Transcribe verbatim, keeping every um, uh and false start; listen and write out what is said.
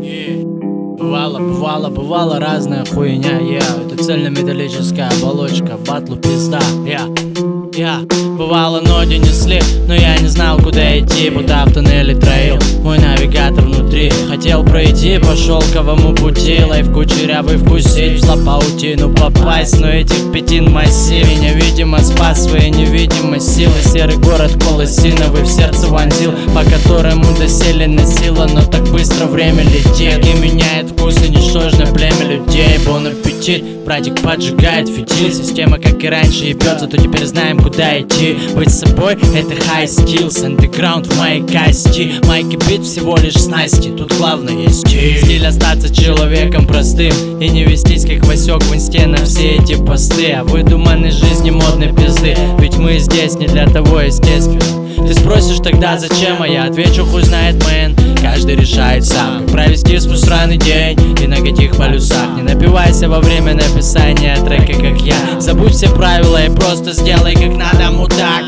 Yeah. Бывало, бывало, бывало разная хуйня, yeah. Это цельнометаллическая оболочка, батлу пизда, yeah. Я бывало ноги несли, но я не знал, куда идти, будто в туннеле троил мой навигатор внутри. Хотел пройти по шелковому пути, лайф кучерявый вкусить, в злопаутину попасть, но этих пятин массив меня, видимо, спас своей невидимой силой. Серый город колосиновый в сердце вонзил, по которому доселе носила, но так быстро время летит и меняет вкусы ничтожное племя людей. Бон аппетит, братик поджигает фитиль, система, как и раньше, ебется, то теперь знаем, куда идти. Быть собой — это high skills, андеграунд в моей кости. Майки бит всего лишь снасти, тут главное есть стиль. Стиль остаться человеком простым и не вестись, как Васек в инсте на все эти посты о выдуманной жизни модной пизды. Ведь мы здесь не для того, естественно. Ты спросишь тогда зачем, а я отвечу: хуй знает, мэн. Каждый решает сам, как провести свой сраный день и на каких полюсах. Не напивайся во время написания трека, как я. Забудь все правила и просто сделай как надо, мудак.